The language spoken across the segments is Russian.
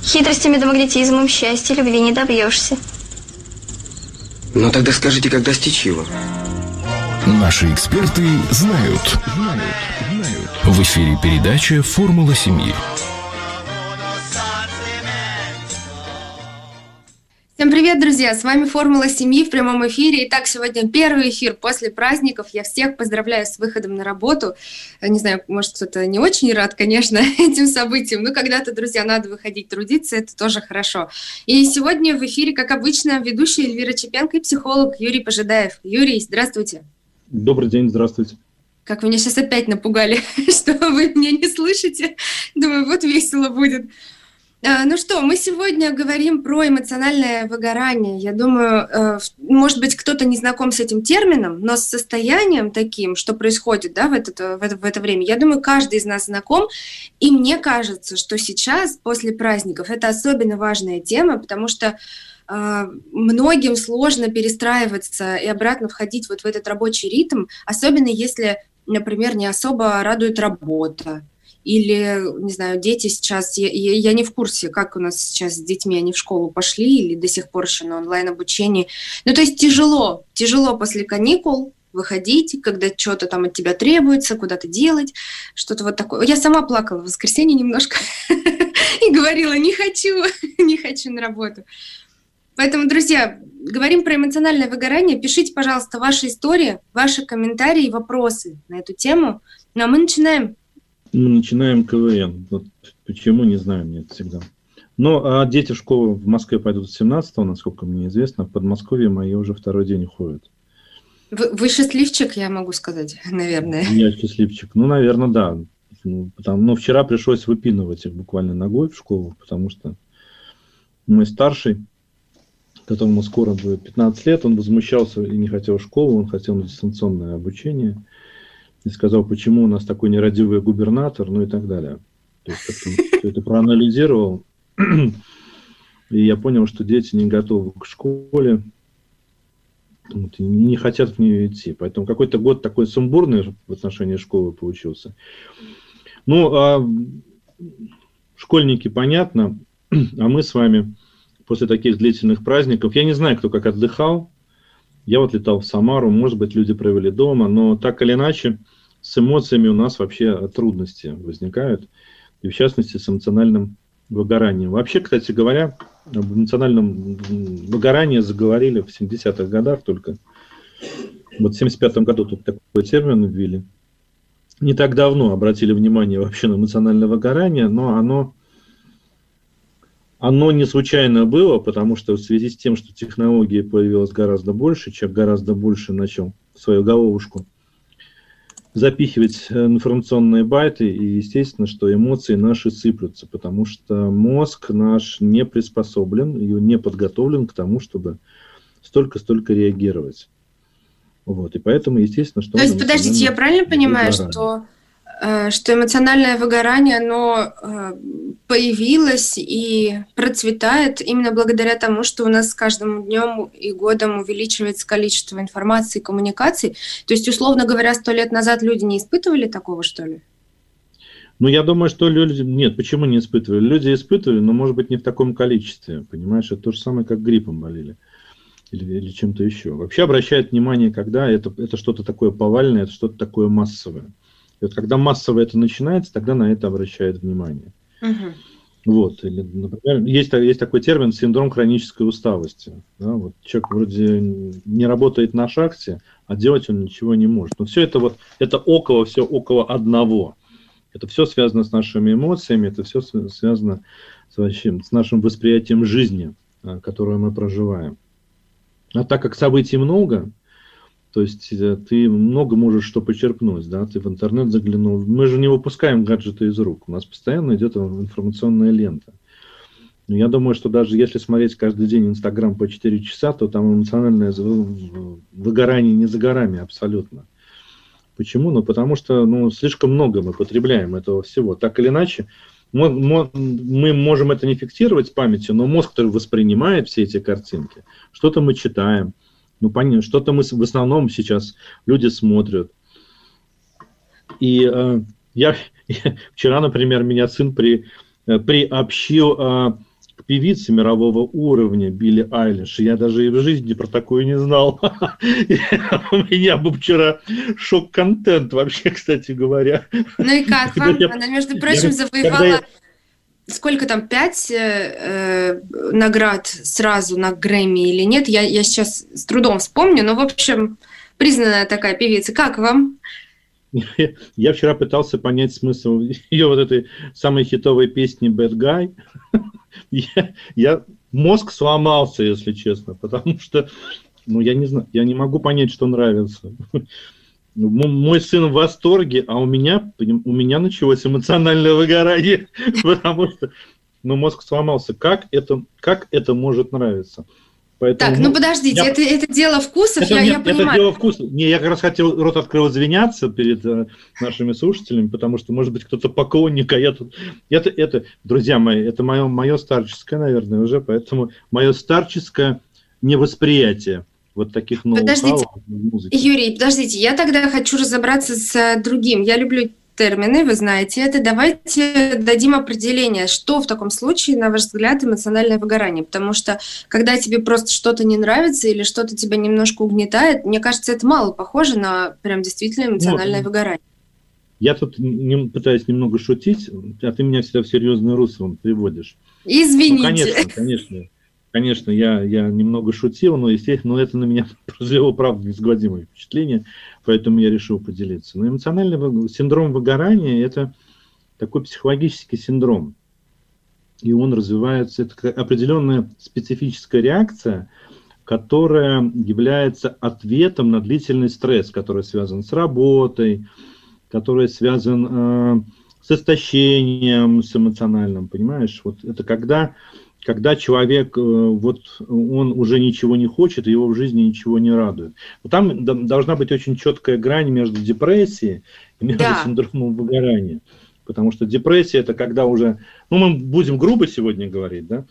Хитростями да магнетизмом счастья, любви не добьешься. Ну тогда скажите, как достичь его? Наши эксперты знают. В эфире передача «Формула семьи». Всем привет, друзья! С вами «Формула семьи» в прямом эфире. Итак, сегодня первый эфир после праздников. Я всех поздравляю с выходом на работу. Не знаю, может, кто-то не очень рад, конечно, этим событиям, но когда-то, друзья, надо выходить трудиться, это тоже хорошо. И сегодня в эфире, как обычно, ведущая Эльвира Чепенко и психолог Юрий Пожидаев. Юрий, здравствуйте! Добрый день, здравствуйте. Как вы меня сейчас опять напугали, что вы меня не слышите. Думаю, вот весело будет. Ну что, мы сегодня говорим про эмоциональное выгорание. Я думаю, может быть, кто-то не знаком с этим термином, но с состоянием таким, что происходит, да, в это время, я думаю, каждый из нас знаком. И мне кажется, что сейчас, после праздников, это особенно важная тема, потому что многим сложно перестраиваться и обратно входить вот в этот рабочий ритм, особенно если, например, не особо радует работа. Или, не знаю, дети сейчас, я не в курсе, как у нас сейчас с детьми, они в школу пошли или до сих пор еще на онлайн-обучении. Ну, то есть тяжело после каникул выходить, когда что-то там от тебя требуется, куда-то делать, что-то вот такое. Я сама плакала в воскресенье немножко и говорила, не хочу на работу. Поэтому, друзья, говорим про эмоциональное выгорание. Пишите, пожалуйста, ваши истории, ваши комментарии и вопросы на эту тему. Ну, а мы начинаем. Мы начинаем КВН. Вот почему, не знаю, мне это всегда. Но дети в школу в Москве пойдут с 17-го, насколько мне известно. В Подмосковье мои уже второй день уходят. Вы счастливчик, я могу сказать, наверное. Я счастливчик. Ну, наверное, да. Но вчера пришлось выпинывать их буквально ногой в школу, потому что мой старший, которому скоро будет 15 лет, он возмущался и не хотел в школу, он хотел на дистанционное обучение. И сказал, почему у нас такой нерадивый губернатор, ну и так далее. То есть как-то это проанализировал, и я понял, что дети не готовы к школе, вот, и не хотят в нее идти. Поэтому какой-то год такой сумбурный в отношении школы получился. Ну, школьники, понятно, а мы с вами после таких длительных праздников, я не знаю, кто как отдыхал, я вот летал в Самару, может быть, люди провели дома, но так или иначе с эмоциями у нас вообще трудности возникают, и в частности с эмоциональным выгоранием. Вообще, кстати говоря, об эмоциональном выгорании заговорили в 70-х годах только. Вот в 75-м году тут такой термин ввели. Не так давно обратили внимание вообще на эмоциональное выгорание, но оно не случайно было, потому что в связи с тем, что технологий появилось гораздо больше, человек гораздо больше начал в свою головушку запихивать информационные байты, и естественно, что эмоции наши сыплются, потому что мозг наш не приспособлен и не подготовлен к тому, чтобы столько реагировать. Вот, и поэтому, естественно, что... То есть, подождите, я правильно понимаю, что эмоциональное выгорание, оно появилось и процветает именно благодаря тому, что у нас с каждым днем и годом увеличивается количество информации и коммуникаций. То есть, условно говоря, 100 лет назад люди не испытывали такого, что ли? Ну, я думаю, что люди... Нет, почему не испытывали? Люди испытывали, но, может быть, не в таком количестве. Понимаешь, это то же самое, как гриппом болели. Или чем-то еще. Вообще обращают внимание, когда это что-то такое повальное, это что-то такое массовое. И вот когда массово это начинается, тогда на это обращают внимание. Угу. Вот. Или, например, есть такой термин синдром хронической усталости. Да? Вот человек вроде не работает на шахте, а делать он ничего не может. Но все это это около одного. Это все связано с нашими эмоциями, это все связано с нашим восприятием жизни, которую мы проживаем. А так как событий много, то есть ты много можешь что почерпнуть, да, ты в интернет заглянул. Мы же не выпускаем гаджеты из рук, у нас постоянно идет информационная лента. Но я думаю, что даже если смотреть каждый день Инстаграм по 4 часа, то там эмоциональное выгорание не за горами абсолютно. Почему? Ну, потому что слишком много мы потребляем этого всего. Так или иначе, мы можем это не фиксировать с памятью, но мозг, который воспринимает все эти картинки, что-то мы читаем, что-то мы в основном сейчас люди смотрят. И я вчера, например, меня сын приобщил к певице мирового уровня Билли Айлиш. Я даже и в жизни про такое не знал. У меня был вчера шок-контент вообще, кстати говоря. Ну и как вам? Она, между прочим, завоевала... Сколько там, 5 наград сразу на Грэмми или нет? Я сейчас с трудом вспомню, но, в общем, признанная такая певица. Как вам? Я вчера пытался понять смысл ее вот этой самой хитовой песни «Bad Guy». Мозг сломался, если честно, потому что, я не знаю, я не могу понять, что нравится. Мой сын в восторге, а у меня началось эмоциональное выгорание, потому что мозг сломался. Как это может нравиться? Поэтому, так, подождите, это дело вкусов, я понимаю. Это дело вкусов. Я как раз хотел, рот открыл извиняться перед нашими слушателями, потому что, может быть, кто-то поклонник, а я тут... Это, друзья мои, это мое старческое, наверное, уже, поэтому мое старческое невосприятие вот таких ноу-хау в музыке. Юрий, подождите, я тогда хочу разобраться с другим. Я люблю термины, вы знаете это. Давайте дадим определение, что в таком случае, на ваш взгляд, эмоциональное выгорание. Потому что, когда тебе просто что-то не нравится или что-то тебя немножко угнетает, мне кажется, это мало похоже на прям действительно эмоциональное выгорание. Я тут пытаюсь немного шутить, а ты меня всегда в серьезное русло приводишь. Извините. Конечно, я немного шутил, но, естественно, это на меня произвело, правда, неизгладимое впечатление, поэтому я решил поделиться. Но эмоциональный синдром выгорания – это такой психологический синдром, и он развивается, это определенная специфическая реакция, которая является ответом на длительный стресс, который связан с работой, который связан с истощением, с эмоциональным, понимаешь? Вот это когда человек, он уже ничего не хочет, и его в жизни ничего не радует. Там должна быть очень четкая грань между депрессией и между синдромом выгорания. Потому что депрессия – это когда уже, мы будем грубо сегодня говорить, да,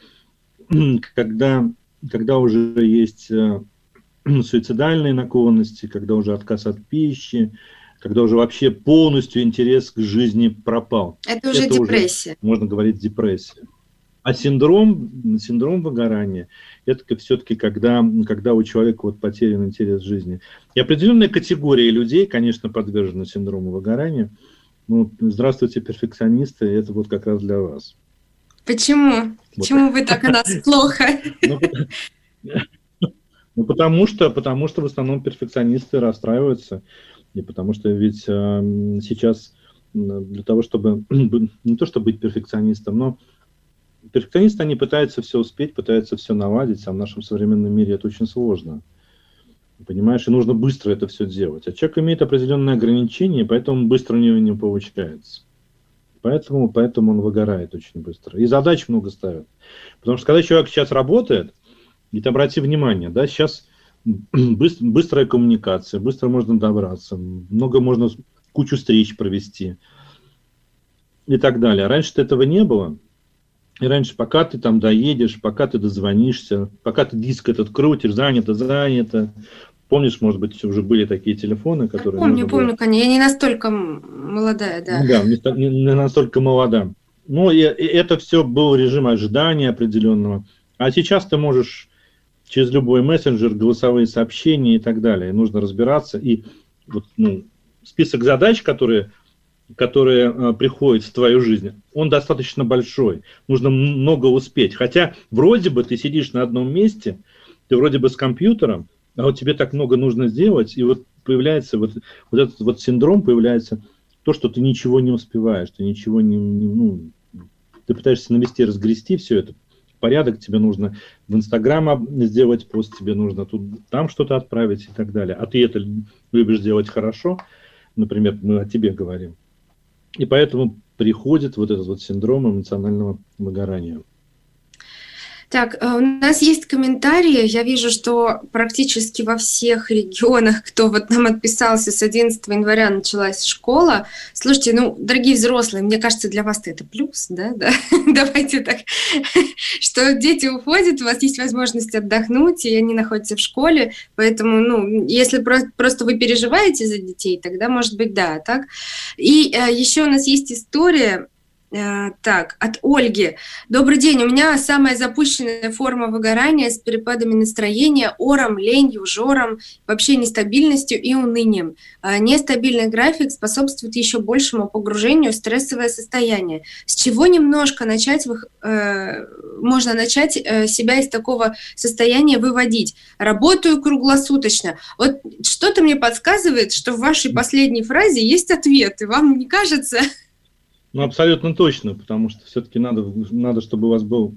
когда уже есть суицидальные наклонности, когда уже отказ от пищи, когда уже вообще полностью интерес к жизни пропал. Это уже депрессия. Можно говорить депрессия. А синдром выгорания – это все-таки когда у человека потерян интерес к жизни. И определенная категория людей, конечно, подвержена синдрому выгорания. Здравствуйте, перфекционисты, это как раз для вас. Почему? Почему вы так о нас плохо? Потому что в основном перфекционисты расстраиваются. И потому что ведь сейчас для того, чтобы не то чтобы быть перфекционистом, но перфекционисты, они пытаются все успеть, пытаются все наладить, а в нашем современном мире это очень сложно. Понимаешь, и нужно быстро это все делать. А человек имеет определенные ограничения, поэтому быстро у него не получается. Поэтому он выгорает очень быстро. И задач много ставят. Потому что когда человек сейчас работает, ведь обрати внимание, да, сейчас быстрая коммуникация, быстро можно добраться, можно кучу встреч провести и так далее. Раньше-то этого не было. И раньше, пока ты там доедешь, пока ты дозвонишься, пока ты диск этот крутишь, занято. Помнишь, может быть, уже были такие телефоны, которые... Помню, конечно. Я не настолько молодая, да. Да, не настолько молода. И это все был режим ожидания определенного. А сейчас ты можешь через любой мессенджер, голосовые сообщения и так далее. И нужно разбираться. И список задач, которые приходят в твою жизнь, он достаточно большой. Нужно много успеть. Хотя вроде бы ты сидишь на одном месте, ты вроде бы с компьютером, а тебе так много нужно сделать, и появляется этот синдром, появляется то, что ты ничего не успеваешь, ты ничего ты пытаешься навести, разгрести все это. Порядок, тебе нужно в Инстаграм сделать пост, тебе нужно там что-то отправить и так далее. А ты это любишь делать хорошо, например, мы о тебе говорим. И поэтому приходит этот синдром эмоционального выгорания. Так, у нас есть комментарии. Я вижу, что практически во всех регионах, кто нам отписался, с 11 января началась школа. Слушайте, дорогие взрослые, мне кажется, для вас это плюс, да? Давайте так, что дети уходят, у вас есть возможность отдохнуть, и они находятся в школе, поэтому, если просто вы переживаете за детей, тогда, может быть, да, так. И еще у нас есть история Так, от Ольги. Добрый день. У меня самая запущенная форма выгорания с перепадами настроения, ором, ленью, жором, вообще нестабильностью и унынием. Нестабильный график способствует еще большему погружению в стрессовое состояние. С чего немножко начать, можно начать себя из такого состояния выводить? Работаю круглосуточно. Вот что-то мне подсказывает, что в вашей последней фразе есть ответ, и вам не кажется? Ну, абсолютно точно, потому что все-таки надо, чтобы у вас был...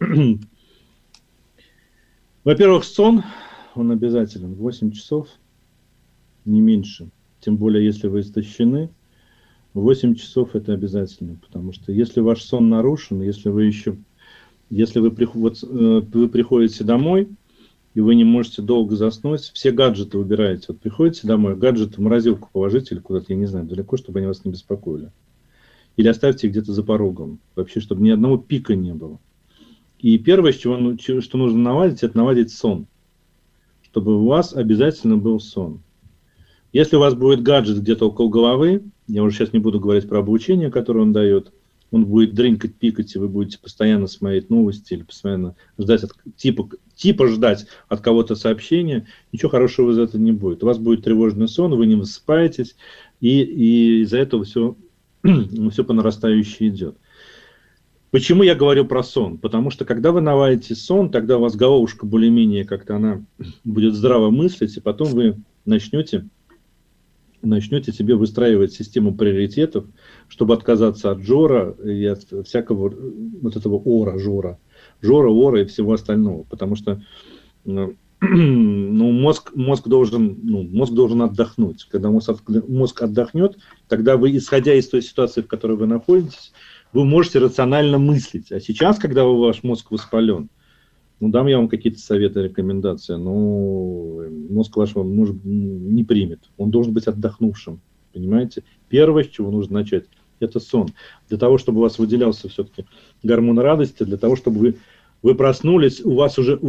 Во-первых, сон, он обязателен, 8 часов, не меньше. Тем более, если вы истощены, 8 часов это обязательно, потому что если ваш сон нарушен, если вы приходите домой, и вы не можете долго заснуть, все гаджеты убираете. Вот приходите домой, гаджеты в морозилку положите или куда-то, я не знаю, далеко, чтобы они вас не беспокоили. Или оставьте их где-то за порогом, вообще, чтобы ни одного пика не было. И первое, что нужно наладить, это наладить сон. Чтобы у вас обязательно был сон. Если у вас будет гаджет где-то около головы, я уже сейчас не буду говорить про обучение, которое он дает, он будет дрынкать, пикать, и вы будете постоянно смотреть новости или постоянно ждать, ждать от кого-то сообщения, ничего хорошего из этого не будет. У вас будет тревожный сон, вы не высыпаетесь, и из-за этого все по нарастающей идет. Почему я говорю про сон? Потому что, когда вы наладите сон, тогда у вас головушка более-менее как-то она будет здраво мыслить, и потом вы начнете себе выстраивать систему приоритетов, чтобы отказаться от жора и от всякого вот этого жора и всего остального. Потому что мозг должен отдохнуть. Когда мозг отдохнет, тогда вы, исходя из той ситуации, в которой вы находитесь, вы можете рационально мыслить. А сейчас, когда ваш мозг воспален, дам я вам какие-то советы, рекомендации, но мозг ваш не примет. Он должен быть отдохнувшим. Понимаете? Первое, с чего нужно начать, это сон. Для того, чтобы у вас выделялся все-таки гормон радости, для того, чтобы вы проснулись, вы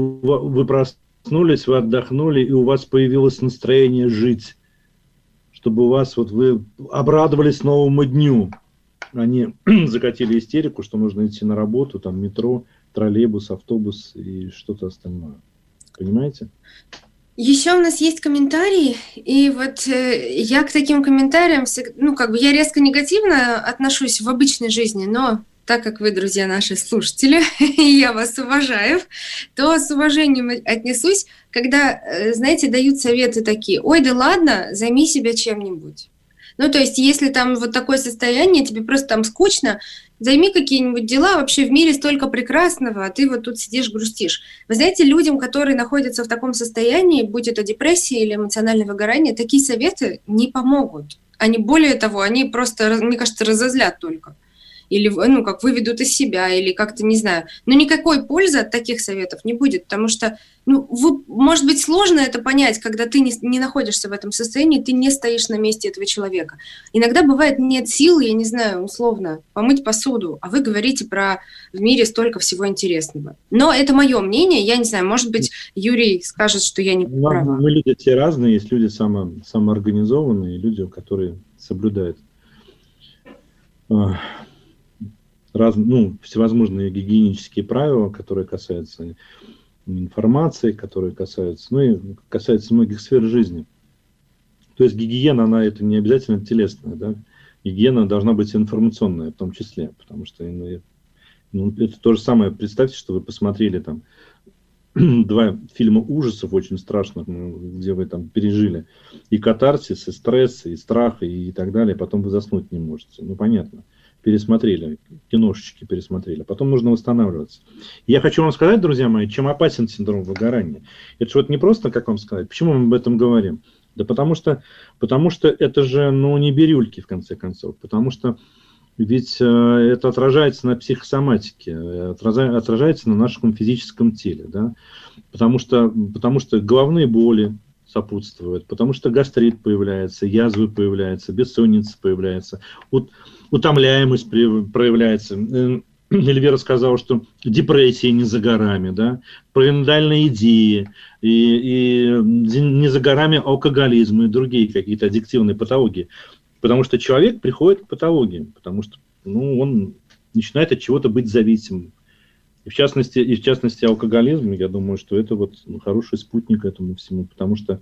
отдохнули, и у вас появилось настроение жить. Чтобы вы обрадовались новому дню, а не закатили истерику, что нужно идти на работу, там метро, троллейбус, автобус и что-то остальное. Понимаете? Еще у нас есть комментарии, и вот я к таким комментариям, я резко негативно отношусь в обычной жизни, но так как вы, друзья наши слушатели, и я вас уважаю, то с уважением отнесусь, когда, знаете, дают советы такие: ой, да ладно, займи себя чем-нибудь. То есть, если там вот такое состояние, тебе просто там скучно, займи какие-нибудь дела, вообще в мире столько прекрасного, а ты вот тут сидишь, грустишь. Вы знаете, людям, которые находятся в таком состоянии, будь это депрессия или эмоциональное выгорание, такие советы не помогут. Более того, они просто, мне кажется, разозлят только. Или выведут из себя, или как-то, не знаю. Но никакой пользы от таких советов не будет, потому что, может быть, сложно это понять, когда ты не находишься в этом состоянии, ты не стоишь на месте этого человека. Иногда бывает нет сил, я не знаю, условно, помыть посуду, а вы говорите про в мире столько всего интересного. Но это мое мнение, я не знаю, может быть, Юрий скажет, что я не права. Мы люди все разные, есть люди самоорганизованные, люди, которые соблюдают всевозможные гигиенические правила, которые касаются информации, которые касаются многих сфер жизни. То есть гигиена, это не обязательно телесная, да? Гигиена должна быть информационная в том числе, потому что это то же самое. Представьте, что вы посмотрели там 2 фильма ужасов очень страшных, где вы там пережили и катарсис, и стресс, и страх, и так далее, потом вы заснуть не можете. Понятно. Пересмотрели, киношечки пересмотрели, потом нужно восстанавливаться. Я хочу вам сказать, друзья мои, чем опасен синдром выгорания. Это же не просто, как вам сказать, почему мы об этом говорим? Да потому что это же, не бирюльки, в конце концов, потому что ведь это отражается на психосоматике, отражается на нашем физическом теле, да? Потому что головные боли сопутствуют, потому что гастрит появляется, язвы появляются, бессонница появляется, утомляемость проявляется. Эльвира сказала, что депрессия не за горами, да, параноидальные идеи, и не за горами алкоголизм и другие какие-то аддиктивные патологии. Потому что человек приходит к патологии, потому что он начинает от чего-то быть зависимым. И в частности, алкоголизм, я думаю, что это вот хороший спутник этому всему, потому что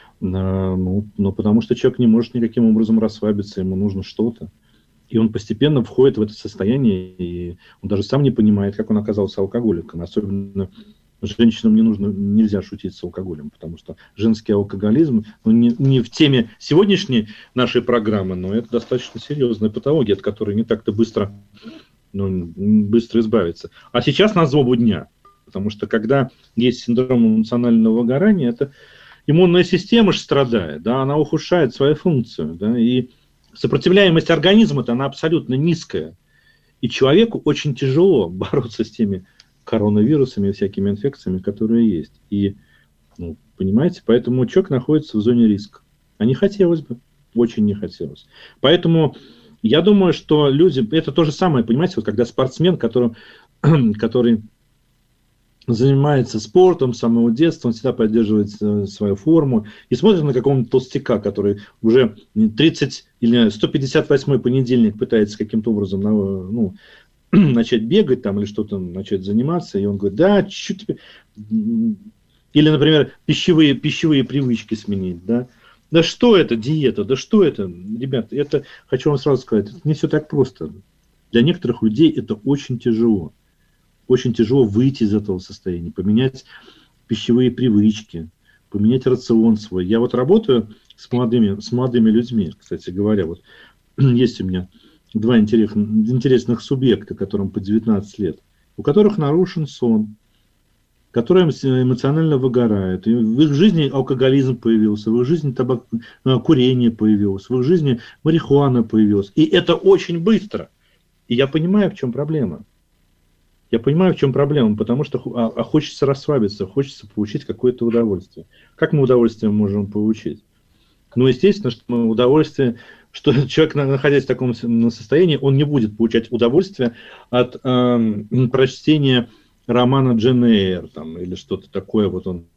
человек не может никаким образом расслабиться, ему нужно что-то. И он постепенно входит в это состояние, и он даже сам не понимает, как он оказался алкоголиком. Особенно женщинам нельзя шутить с алкоголем, потому что женский алкоголизм, не в теме сегодняшней нашей программы, но это достаточно серьезная патология, от которой не так-то быстро избавиться. А сейчас на злобу дня, потому что когда есть синдром эмоционального выгорания, это иммунная система же страдает, да, она ухудшает свою функцию, да, и сопротивляемость организма-то она абсолютно низкая. И человеку очень тяжело бороться с теми коронавирусами и всякими инфекциями, которые есть. И, понимаете, поэтому человек находится в зоне риска. А не хотелось бы, очень не хотелось. Поэтому я думаю, что люди, это то же самое, понимаете, вот когда спортсмен, который занимается спортом с самого детства, он всегда поддерживает свою форму, и смотрит на какого-нибудь толстяка, который уже 30 или 158-й понедельник пытается каким-то образом начать бегать там, или что-то начать заниматься, и он говорит, да, чуть-чуть тебе... Или, например, пищевые привычки сменить, да. Да что это диета, да что это, ребята, это, хочу вам сразу сказать, это не все так просто. Для некоторых людей это очень тяжело. Очень тяжело выйти из этого состояния, поменять пищевые привычки, поменять рацион свой. Я вот работаю с молодыми людьми, кстати говоря. Вот есть у меня два интересных субъекта, которым по 19 лет, у которых нарушен сон, которые эмоционально выгорают. И в их жизни алкоголизм появился, в их жизни курение появилось, в их жизни марихуана появилась. И это очень быстро. И я понимаю, в чем проблема. Потому что хочется расслабиться, хочется получить какое-то удовольствие. Как мы удовольствие можем получить? Естественно, что удовольствие, что человек, находясь в таком состоянии, он не будет получать удовольствие от прочтения романа Джейн Эйр там, или что-то такое. Вот он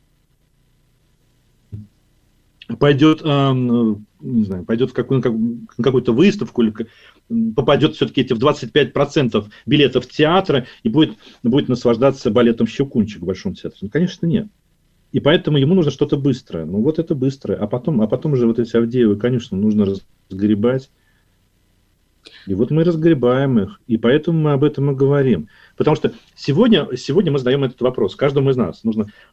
пойдет в какую-то выставку, или попадет все-таки в 25% билетов театра и будет наслаждаться балетом «Щелкунчик» в Большом театре. Конечно, нет. И поэтому ему нужно что-то быстрое. Вот это быстрое. А потом же вот эти Авдеевы, конечно, нужно разгребать. И вот мы разгребаем их. И поэтому мы об этом и говорим. Потому что сегодня мы задаем этот вопрос. Каждому из нас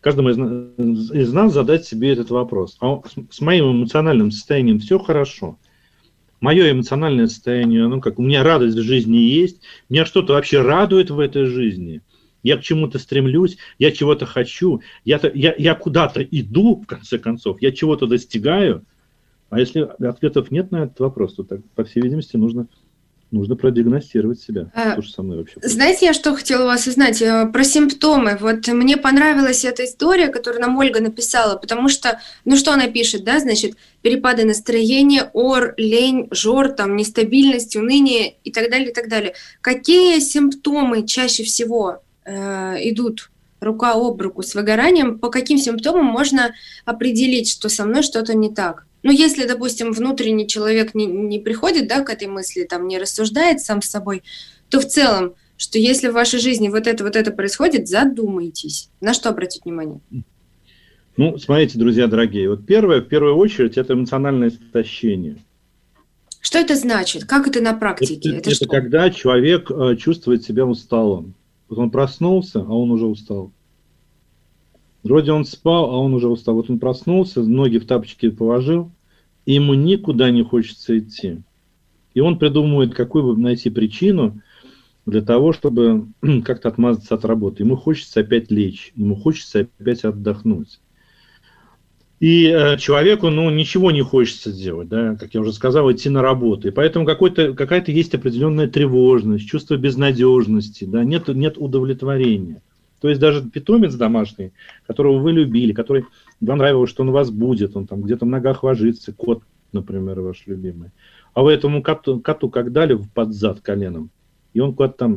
задать себе этот вопрос. А с моим эмоциональным состоянием все хорошо. Мое эмоциональное состояние, у меня радость в жизни есть, меня что-то вообще радует в этой жизни. Я к чему-то стремлюсь, я чего-то хочу, я куда-то иду, в конце концов, я чего-то достигаю. А если ответов нет на этот вопрос, то, по всей видимости, нужно продиагностировать себя. Что же со мной вообще происходит? Знаете, я что хотела у вас узнать? Про симптомы. Вот мне понравилась эта история, которую нам Ольга написала, потому что, что она пишет, да, значит, перепады настроения, лень, жор, нестабильность, уныние и так далее, и так далее. Какие симптомы чаще всего идут рука об руку с выгоранием? По каким симптомам можно определить, что со мной что-то не так? Если, допустим, внутренний человек не приходит, да, к этой мысли, не рассуждает сам с собой, то в целом, что если в вашей жизни вот это происходит, задумайтесь. На что обратить внимание? Смотрите, друзья дорогие, в первую очередь, это эмоциональное истощение. Что это значит? Как это на практике? Это когда человек чувствует себя усталым. Вот он проснулся, а он уже устал. Вроде он спал, а он уже устал. Вот он проснулся, ноги в тапочки положил, и ему никуда не хочется идти. И он придумывает, какую бы найти причину для того, чтобы как-то отмазаться от работы. Ему хочется опять лечь, ему хочется опять отдохнуть. И человеку, ничего не хочется делать, да, как я уже сказал, идти на работу. И поэтому какая-то есть определенная тревожность, чувство безнадежности, да, нет удовлетворения. То есть даже питомец домашний, которого вы любили, который вам нравилось, что он у вас будет, он где-то в ногах ложится, кот, например, ваш любимый. А вы этому коту как дали под зад коленом, и он куда-то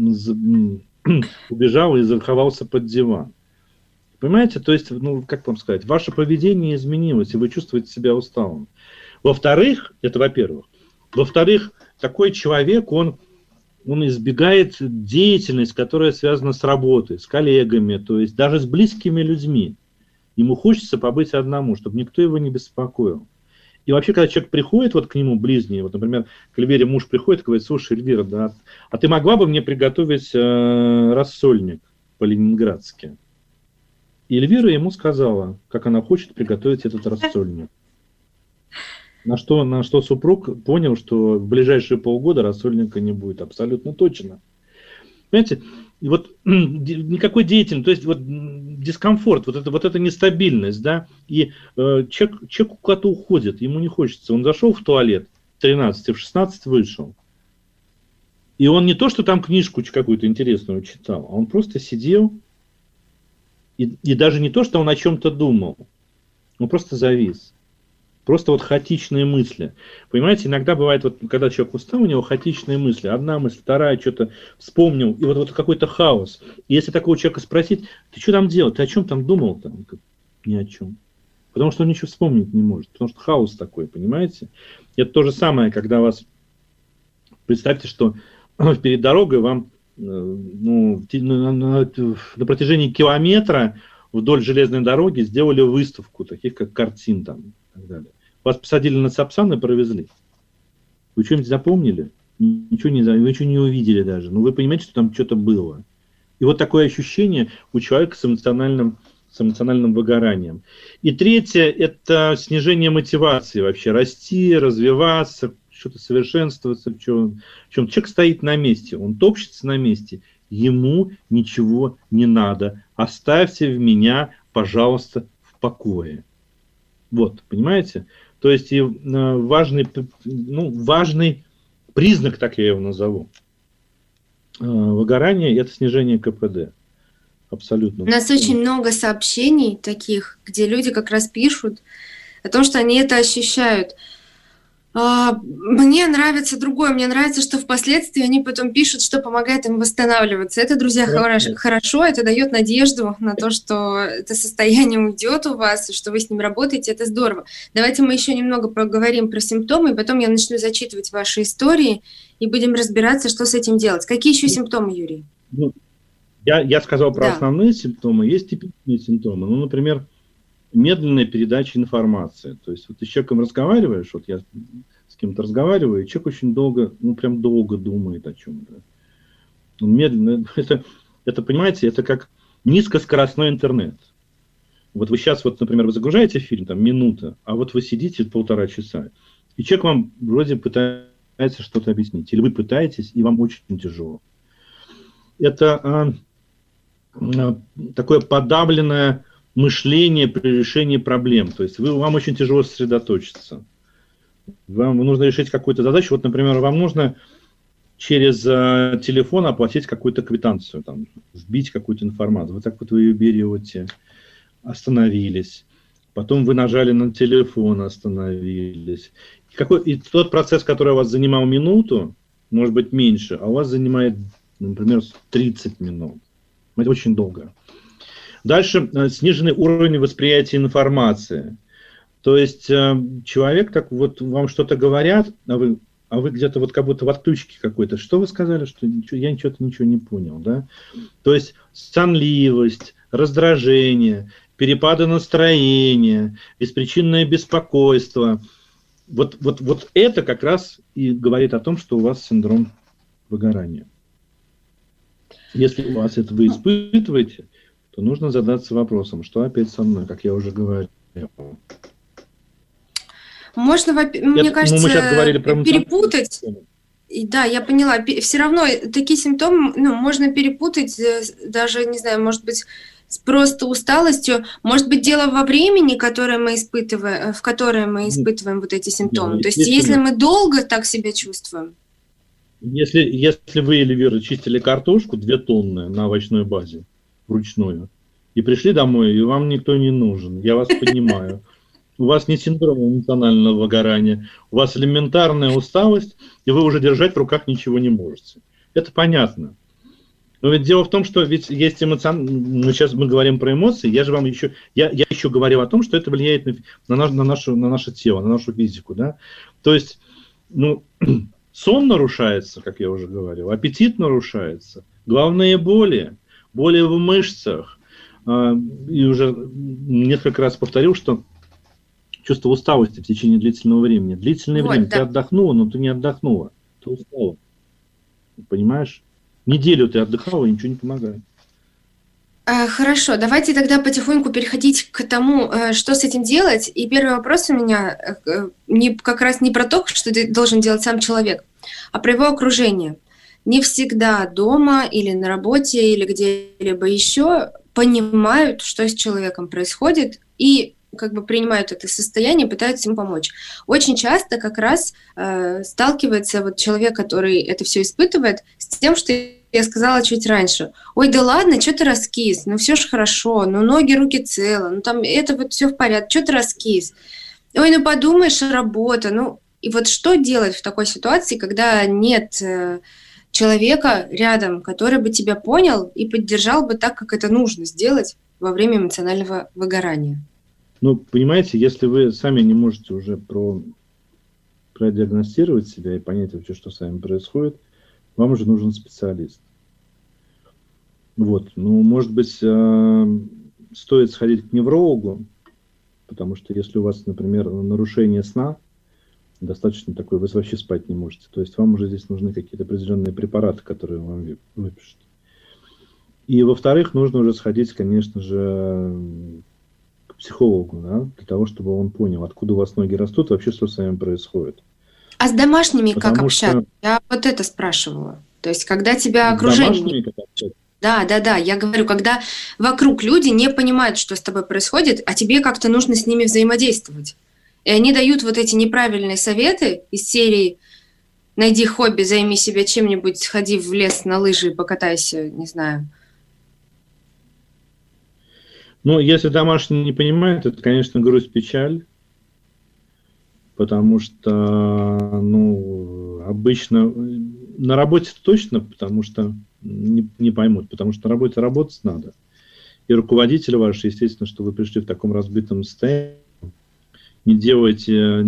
убежал и заховался под диван. Понимаете? То есть, как вам сказать, ваше поведение изменилось, и вы чувствуете себя усталым. Во-вторых, это во-первых. Во-вторых, такой человек, он он избегает деятельность, которая связана с работой, с коллегами, то есть даже с близкими людьми. Ему хочется побыть одному, чтобы никто его не беспокоил. И вообще, когда человек приходит вот к нему ближний, вот, например, к Эльвире муж приходит и говорит: слушай, Эльвира, да, а ты могла бы мне приготовить рассольник по-ленинградски? И Эльвира ему сказала, как она хочет приготовить этот рассольник. На что супруг понял, что в ближайшие полгода рассольника не будет. Абсолютно точно. Понимаете, вот никакой деятельности, то есть вот дискомфорт, вот эта нестабильность, да, и человек куда-то уходит, ему не хочется. Он зашел в туалет в 13, в 16 вышел. И он не то, что там книжку какую-то интересную читал, а он просто сидел, и даже не то, что он о чем-то думал, он просто завис. Просто вот хаотичные мысли. Понимаете, иногда бывает, вот, когда человек устал, у него хаотичные мысли. Одна мысль, вторая, что-то вспомнил, и вот какой-то хаос. И если такого человека спросить: ты что там делал, ты о чем там думал? Там? Ни о чем. Потому что он ничего вспомнить не может. Потому что хаос такой, понимаете? Это то же самое, когда вас... Представьте, что перед дорогой вам на протяжении километра вдоль железной дороги сделали выставку, таких как картин там и так далее. Вас посадили на Сапсан и провезли. Вы что-нибудь запомнили? Ничего не увидели даже. Но вы понимаете, что там что-то было. И вот такое ощущение у человека с эмоциональным выгоранием. И третье – это снижение мотивации вообще. Расти, развиваться, что-то совершенствоваться в чем. Человек стоит на месте, он топчется на месте. Ему ничего не надо. Оставьте меня, пожалуйста, в покое. Вот, понимаете? То есть важный признак, так я его назову, выгорания – это снижение КПД. Абсолютно. У нас очень много сообщений таких, где люди как раз пишут о том, что они это ощущают. Мне нравится другое. Мне нравится, что впоследствии они потом пишут, что помогает им восстанавливаться. Это, друзья, хорошо. Это дает надежду на то, что это состояние уйдет у вас, и что вы с ним работаете. Это здорово. Давайте мы еще немного поговорим про симптомы, и потом я начну зачитывать ваши истории, и будем разбираться, что с этим делать. Какие еще симптомы, Юрий? Я сказал про основные симптомы. Есть типичные симптомы. Ну, например, медленная передача информации. То есть вот ты с человеком разговариваешь, вот я с кем-то разговариваю, и человек очень долго, прям долго думает о чем-то. Он медленно, это, понимаете, это как низкоскоростной интернет. Вот вы сейчас, вот, например, вы загружаете фильм, там, минута, а вот вы сидите 1,5 часа, и человек вам вроде пытается что-то объяснить, или вы пытаетесь, и вам очень тяжело. Это такое подавленное мышление при решении проблем. То есть вам очень тяжело сосредоточиться. Вам нужно решить какую-то задачу. Вот, например, вам нужно через телефон оплатить какую-то квитанцию, там, вбить какую-то информацию. Вот так вот вы ее берете, остановились. Потом вы нажали на телефон, остановились. И тот процесс, который у вас занимал минуту, может быть меньше, а у вас занимает, например, 30 минут. Это очень долго. Дальше сниженный уровень восприятия информации. То есть человек так вот вам что-то говорят, а вы где-то вот как будто в отключке какой-то. Что вы сказали? Что я ничего не понял, да? То есть сонливость, раздражение, перепады настроения, беспричинное беспокойство. Вот это как раз и говорит о том, что у вас синдром выгорания. Если у вас это вы испытываете, то нужно задаться вопросом, что опять со мной, как я уже говорил. Можно, мне кажется, мы сейчас говорили про перепутать. Да, я поняла. Все равно такие симптомы можно перепутать, даже, не знаю, может быть, с просто усталостью. Может быть, дело во времени, в которое мы испытываем вот эти симптомы. То есть, если мы долго так себя чувствуем. Если вы, Эльвира, чистили картошку 2 тонны на овощной базе, вручную, и пришли домой, и вам никто не нужен, я вас понимаю. У вас не синдром эмоционального выгорания, у вас элементарная усталость, и вы уже держать в руках ничего не можете. Это понятно. Но ведь дело в том, что ведь есть сейчас мы говорим про эмоции, я еще говорил о том, что это влияет на наше тело, на нашу физику, да. То есть, сон нарушается, как я уже говорил, аппетит нарушается, головные боли в мышцах. И уже несколько раз повторил, что чувство усталости в течение длительного времени. Длительное время ты отдохнула, но ты не отдохнула. Ты устала. Понимаешь? Неделю ты отдыхала, и ничего не помогает. Хорошо, давайте тогда потихоньку переходить к тому, что с этим делать. И первый вопрос у меня как раз не про то, что должен делать сам человек, а про его окружение. Не всегда дома или на работе или где-либо еще понимают, что с человеком происходит, и как бы принимают это состояние, пытаются ему помочь. Очень часто как раз сталкивается вот человек, который это все испытывает, с тем, что я сказала чуть раньше. Ой, да ладно, что ты раскис? Ну все же хорошо, ну ноги, руки целы, ну там это вот все в порядке, что ты раскис? Ой, ну подумаешь, работа. Ну и вот что делать в такой ситуации, когда нет человека рядом, который бы тебя понял и поддержал бы так, как это нужно сделать во время эмоционального выгорания? Ну, понимаете, если вы сами не можете уже продиагностировать себя и понять вообще, что с вами происходит, вам уже нужен специалист. Вот. Ну, может быть, стоит сходить к неврологу, потому что если у вас, например, нарушение сна, достаточно такое, вы вообще спать не можете. То есть вам уже здесь нужны какие-то определенные препараты, которые вам выпишут. И, во-вторых, нужно уже сходить, конечно же, к психологу, да, для того, чтобы он понял, откуда у вас ноги растут, вообще, что с вами происходит. А с домашними Потому как общаться? Я вот это спрашивала. То есть, когда тебя окружение... С домашними как общаться? Да, я говорю, когда вокруг люди не понимают, что с тобой происходит, а тебе как-то нужно с ними взаимодействовать. И они дают вот эти неправильные советы из серии «Найди хобби, займи себя чем-нибудь, сходи в лес на лыжи и покатайся», не знаю. Ну, если домашние не понимают, это, конечно, грусть, печаль, потому что, ну, обычно на работе точно, потому что не поймут, потому что на работе работать надо. И руководитель ваш, естественно, что вы пришли в таком разбитом состоянии, не делаете,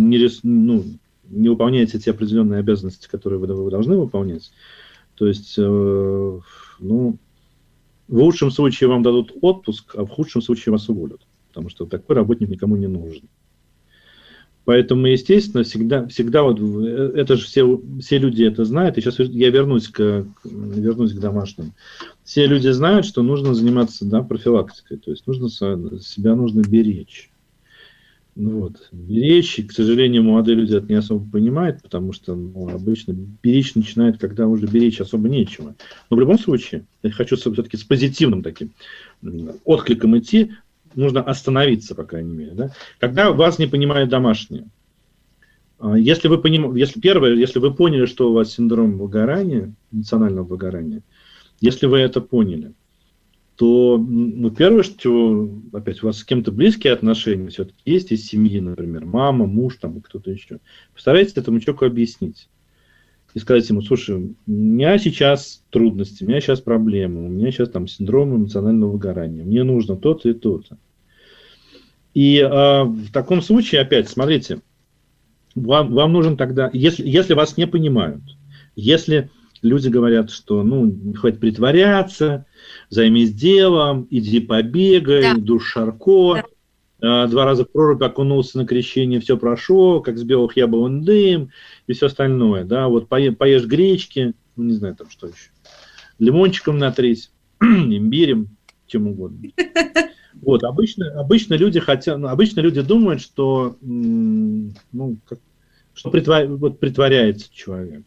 не выполняете те определенные обязанности, которые вы должны выполнять. То есть, ну, в лучшем случае вам дадут отпуск, а в худшем случае вас уволят, потому что такой работник никому не нужен. Поэтому, естественно, всегда вот, это же все люди это знают, и сейчас я вернусь к домашним. Все люди знают, что нужно заниматься, да, профилактикой, то есть себя нужно беречь. Ну вот, беречь, и, к сожалению, молодые люди это не особо понимают, потому что обычно беречь начинают, когда уже беречь особо нечего. Но в любом случае, я хочу все-таки с позитивным таким откликом идти, нужно остановиться, по крайней мере. Да? Когда вас не понимают домашние, если вы поняли, что у вас синдром выгорания, эмоционального выгорания, если вы это поняли, то, ну, первое, что, опять, у вас с кем-то близкие отношения все-таки есть из семьи, например, мама, муж, там, и кто-то еще. Постарайтесь этому человеку объяснить. И сказать ему: слушай, у меня сейчас трудности, у меня сейчас проблемы, у меня сейчас там синдром эмоционального выгорания, мне нужно то-то и то-то. И в таком случае, опять, смотрите, вам нужен тогда, если вас не понимают, если люди говорят, что, ну, хватит притворяться, займись делом, иди побегай, да. Душ Шарко, 2 раза в прорубь окунулся на крещение, все прошло, как с белых яблонь дым и все остальное. Да? Вот поешь гречки, ну, не знаю там что еще, лимончиком натрись, имбирем, чем угодно. Вот, обычно люди думают, что, притворяется человек.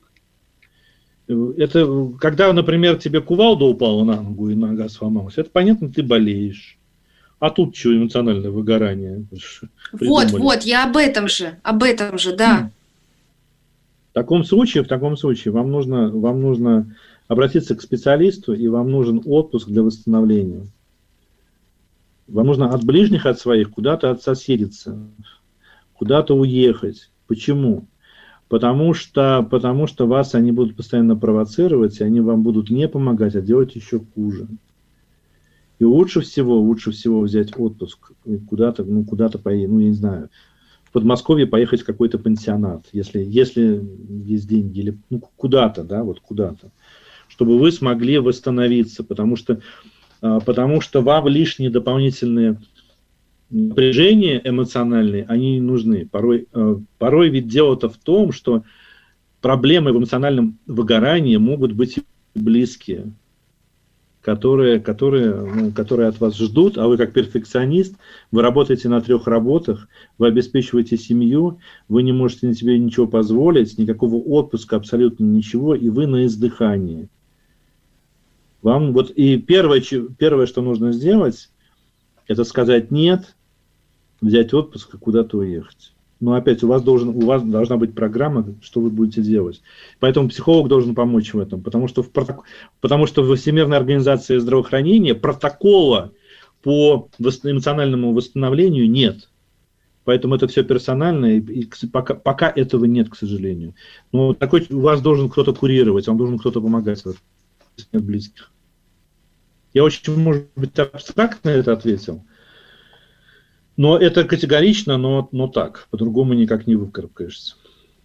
Это когда, например, тебе кувалда упала на ногу и нога сломалась, это понятно, ты болеешь. А тут что, эмоциональное выгорание? Вот, я об этом же, да. В таком случае вам нужно обратиться к специалисту, и вам нужен отпуск для восстановления. Вам нужно от ближних, от своих, куда-то отсоседиться, куда-то уехать. Почему? Потому что вас они будут постоянно провоцировать, и они вам будут не помогать, а делать еще хуже. И лучше всего взять отпуск, куда-то поехать, я не знаю, Подмосковье поехать в какой-то пансионат, если есть деньги, или куда-то, да, вот куда-то, чтобы вы смогли восстановиться, потому что вам лишние дополнительные напряжения эмоциональные, они не нужны. Порой ведь дело-то в том, что проблемы в эмоциональном выгорании могут быть близкие, которые от вас ждут, а вы как перфекционист, вы работаете на 3 работах, вы обеспечиваете семью, вы не можете на себе ничего позволить, никакого отпуска, абсолютно ничего, и вы на издыхании. Вам вот и первое, что нужно сделать, это сказать нет, взять отпуск и куда-то уехать. Но опять у вас должна быть программа, что вы будете делать. Поэтому психолог должен помочь в этом, потому что в Всемирной организации здравоохранения протокола по эмоциональному восстановлению нет. Поэтому это все персонально, и пока этого нет, к сожалению. Но у вас должен кто-то курировать, вам должен кто-то помогать, если нет близких. Я очень, может быть, абстрактно это ответил. Но это категорично, но так. По-другому никак не выкарабкаешься.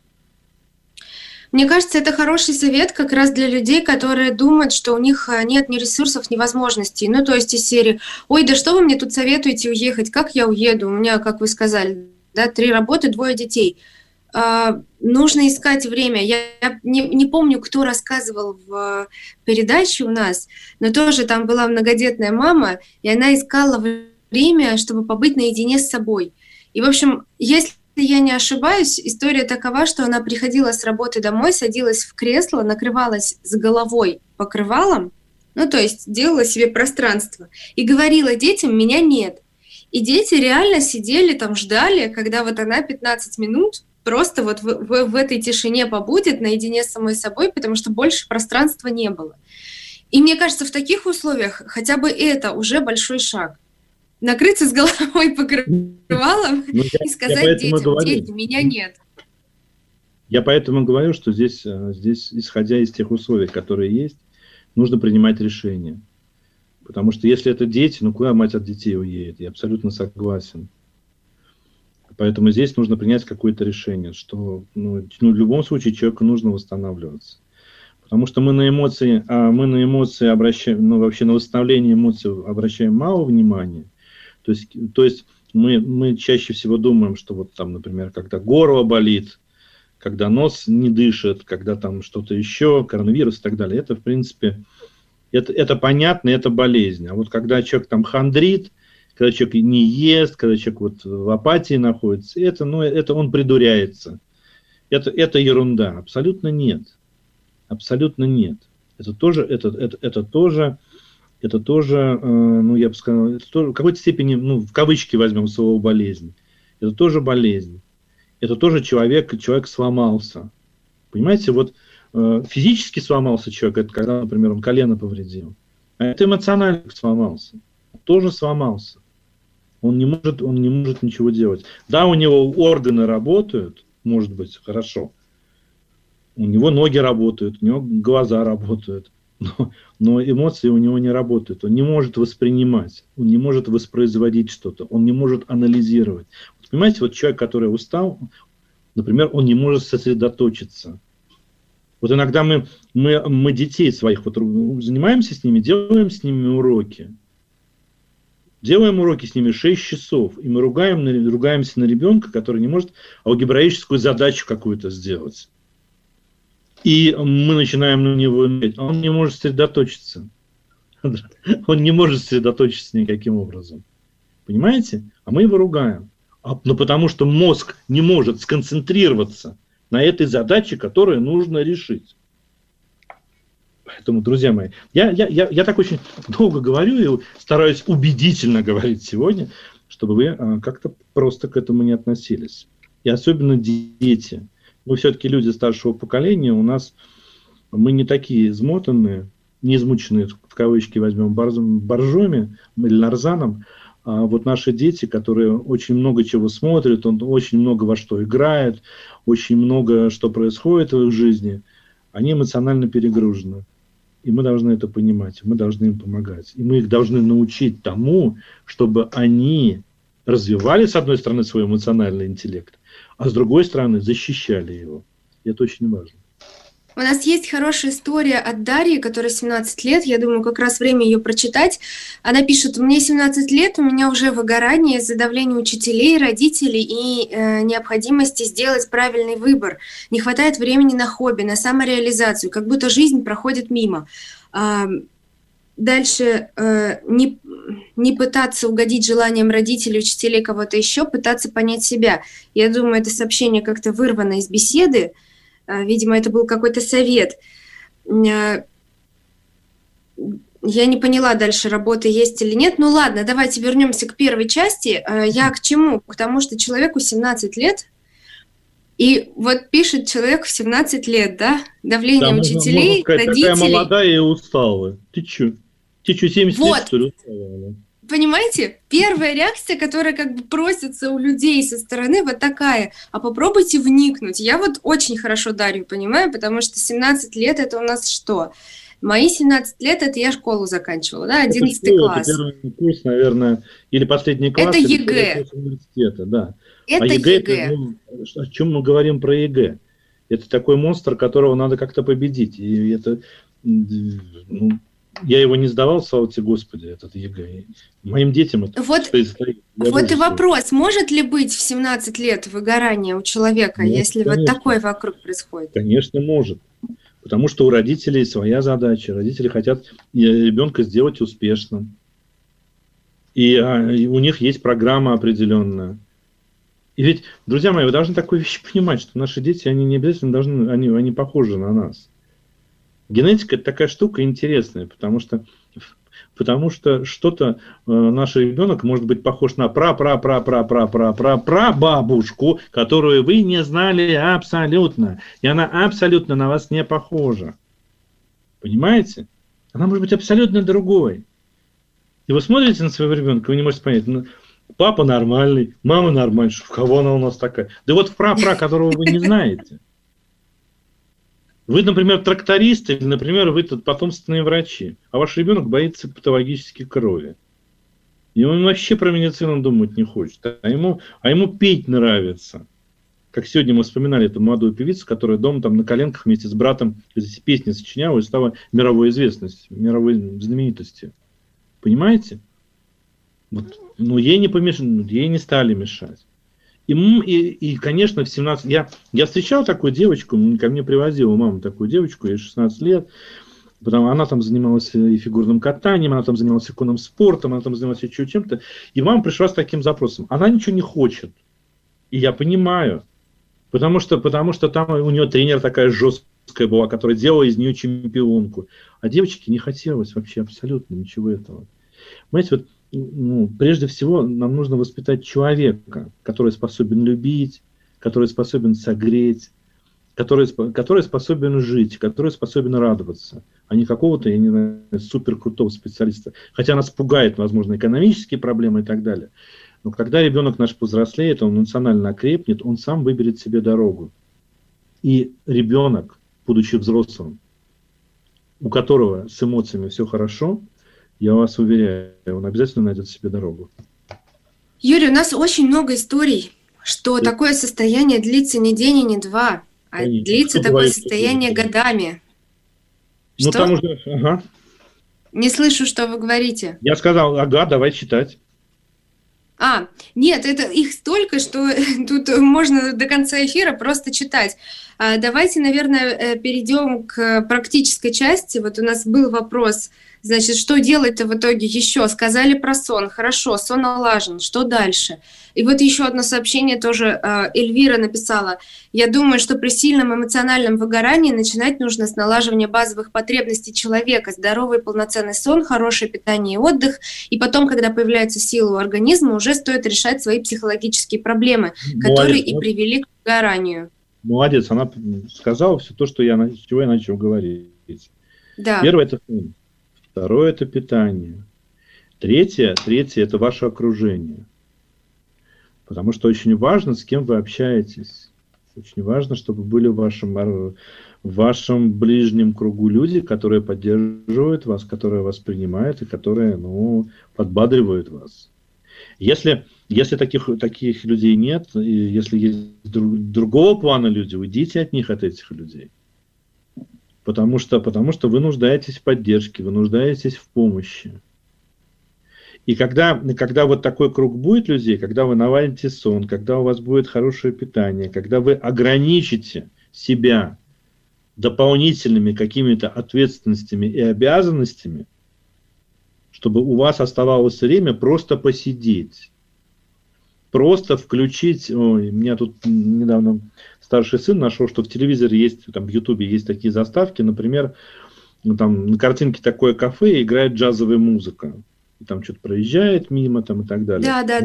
Мне кажется, это хороший совет как раз для людей, которые думают, что у них нет ни ресурсов, ни возможностей. Ну, то есть из серии: ой, да что вы мне тут советуете уехать? Как я уеду? У меня, как вы сказали, да, 3 работы, 2 детей. Нужно искать время. Я не помню, кто рассказывал в передаче у нас, но тоже там была многодетная мама, и она искала время, чтобы побыть наедине с собой. И, в общем, если я не ошибаюсь, история такова, что она приходила с работы домой, садилась в кресло, накрывалась с головой покрывалом, ну, то есть делала себе пространство, и говорила детям: меня нет. И дети реально сидели там, ждали, когда вот она 15 минут просто вот в этой тишине побудет наедине с самой собой, потому что больше пространства не было. И мне кажется, в таких условиях хотя бы это уже большой шаг. Накрыться с головой покрывалом и сказать детям: дети, меня нет. Я поэтому говорю, что здесь, исходя из тех условий, которые есть, нужно принимать решения. Потому что если это дети, куда мать от детей уедет? Я абсолютно согласен. Поэтому здесь нужно принять какое-то решение, что в любом случае человеку нужно восстанавливаться. Потому что мы на эмоции обращаем, вообще на восстановление эмоций обращаем мало внимания. То есть мы чаще всего думаем, что вот там, например, когда горло болит, когда нос не дышит, когда там что-то еще, коронавирус и так далее, это, в принципе, это понятно, это болезнь. А вот когда человек там хандрит, когда человек не ест, когда человек вот в апатии находится, это он придуряется. Это ерунда. Абсолютно нет. Абсолютно нет. Это тоже, я бы сказал, это тоже в какой-то степени, в кавычки возьмем слово болезнь. Это тоже болезнь. Это тоже человек сломался. Понимаете, вот физически сломался человек, это когда, например, он колено повредил. А это эмоционально сломался. Тоже сломался. Он не может ничего делать. Да, у него органы работают, может быть, хорошо. У него ноги работают, у него глаза работают. Но эмоции у него не работают. Он не может воспринимать, он не может воспроизводить что-то, он не может анализировать. Вот, понимаете, вот человек, который устал, например, он не может сосредоточиться. Вот иногда мы детей своих занимаемся с ними, делаем с ними уроки. Делаем уроки с ними 6 часов, и мы ругаемся на ребенка, который не может алгебраическую задачу какую-то сделать. И мы начинаем на него иметь, а он не может сосредоточиться. Он не может сосредоточиться никаким образом. Понимаете? А мы его ругаем. Потому что мозг не может сконцентрироваться на этой задаче, которую нужно решить. Поэтому, друзья мои, я так очень долго говорю и стараюсь убедительно говорить сегодня, чтобы вы как-то просто к этому не относились. И особенно дети. Мы все-таки люди старшего поколения, мы не такие измотанные, не измученные, в кавычки возьмем, боржоми или нарзаном, а вот наши дети, которые очень много чего смотрят, он очень много во что играет, очень много что происходит в их жизни, они эмоционально перегружены. И мы должны это понимать, мы должны им помогать. И мы их должны научить тому, чтобы они развивали, с одной стороны, свой эмоциональный интеллект, а с другой стороны, защищали его. И это очень важно. У нас есть хорошая история от Дарьи, которой 17 лет. Я думаю, как раз время ее прочитать. Она пишет: «Мне 17 лет, у меня уже выгорание из-за давления учителей, родителей и необходимости сделать правильный выбор. Не хватает времени на хобби, на самореализацию, как будто жизнь проходит мимо». Дальше не пытаться угодить желаниям родителей, учителей, кого-то еще, пытаться понять себя. Я думаю, это сообщение как-то вырвано из беседы. Видимо, это был какой-то совет. Я не поняла дальше, работа есть или нет. Ну ладно, давайте вернемся к первой части. Я к чему? К тому, что человеку 17 лет, и вот пишет человек в 17 лет, да, давление учителей, можно сказать, родителей. такая молодая и усталая. Ты что, 70 Вот. лет, что ли, усталая? Понимаете, первая реакция, которая как бы просится у людей со стороны, вот такая: а попробуйте вникнуть. Я вот очень хорошо Дарью понимаю, потому что 17 лет это у нас что? Мои 17 лет это я школу заканчивала, да, 11 класс. Это первый курс, наверное, или последний класс. Это или ЕГЭ. курс университета, да. Это ЕГЭ. ЕГЭ. О чем мы говорим про ЕГЭ? Это такой монстр, которого надо как-то победить. И это, я его не сдавал, слава тебе Господи, этот ЕГЭ. Моим детям это Вот и вопрос: может ли быть в 17 лет выгорание у человека, если конечно. вот такое вокруг происходит? Конечно, может. Потому что у родителей своя задача. Родители хотят ребенка сделать успешным. И у них есть программа определенная. И ведь, друзья мои, вы должны такую вещь понимать, что наши дети, они не обязательно должны, они похожи на нас. Генетика – это такая штука интересная, потому что что-то наш ребенок может быть похож на прабабушку, которую вы не знали абсолютно. И она абсолютно на вас не похожа. Понимаете? Она может быть абсолютно другой. И вы смотрите на своего ребенка, вы не можете понять, папа нормальный, мама нормальная, в кого она у нас такая? Да вот которого вы не знаете. Вы, например, трактористы, или, например, вы тут потомственные врачи, а ваш ребенок боится патологической крови. И он вообще про медицину думать не хочет. А ему петь нравится. Как сегодня мы вспоминали эту молодую певицу, которая дома там на коленках вместе с братом эти песни сочиняла и стала мировой известностью, мировой знаменитостью. Понимаете? Вот, ей не стали мешать. И, конечно, в 17... Я встречал такую девочку, ко мне привозила мама такую девочку, ей 16 лет, она там занималась и фигурным катанием, она там занималась и конным спортом, она там занималась еще чем-то. И мама пришла с таким запросом: она ничего не хочет. И я понимаю, потому что там у нее тренер такая жесткая была, которая делала из нее чемпионку. А девочке не хотелось вообще абсолютно ничего этого. Понимаете, вот прежде всего нам нужно воспитать человека, который способен любить, который способен согреть, который способен жить, который способен радоваться, а не какого-то, я не знаю, суперкрутого специалиста. Хотя нас пугает, возможно, экономические проблемы и так далее. Но когда ребенок наш повзрослеет, он эмоционально окрепнет, он сам выберет себе дорогу. И ребенок, будучи взрослым, у которого с эмоциями все хорошо, я вас уверяю, он обязательно найдет себе дорогу. Юрий, у нас очень много историй, что такое состояние длится не день и не два, а длится такое состояние годами. Что? Там уже... Ага. Не слышу, что вы говорите. Я сказал, давай читать. Нет, это их столько, что тут можно до конца эфира просто читать. Давайте, наверное, перейдем к практической части. Вот у нас был вопрос, значит, что делать-то в итоге еще? Сказали про сон. Хорошо, сон налажен. Что дальше? И вот еще одно сообщение тоже Эльвира написала. Я думаю, что при сильном эмоциональном выгорании начинать нужно с налаживания базовых потребностей человека. Здоровый полноценный сон, хорошее питание и отдых. И потом, когда появляются силы у организма, уже стоит решать свои психологические проблемы, которые и привели к выгоранию. Молодец, она сказала все то, с чего я начал говорить. Да. Первое – это сон. Второе – это питание. Третье – это ваше окружение. Потому что очень важно, с кем вы общаетесь. Очень важно, чтобы были в вашем ближнем кругу люди, которые поддерживают вас, которые вас принимают и которые подбадривают вас. Если Если таких людей нет, и если есть другого плана люди, уйдите от них, от этих людей. Потому что вы нуждаетесь в поддержке, вы нуждаетесь в помощи. И когда вот такой круг будет людей, когда вы наладите сон, когда у вас будет хорошее питание, когда вы ограничите себя дополнительными какими-то ответственностями и обязанностями, чтобы у вас оставалось время просто посидеть, просто включить... Ой, у меня тут недавно старший сын нашел, что в телевизоре есть, там в Ютубе есть такие заставки, например, там на картинке такое кафе, играет джазовая музыка. И там что-то проезжает мимо там, и так далее.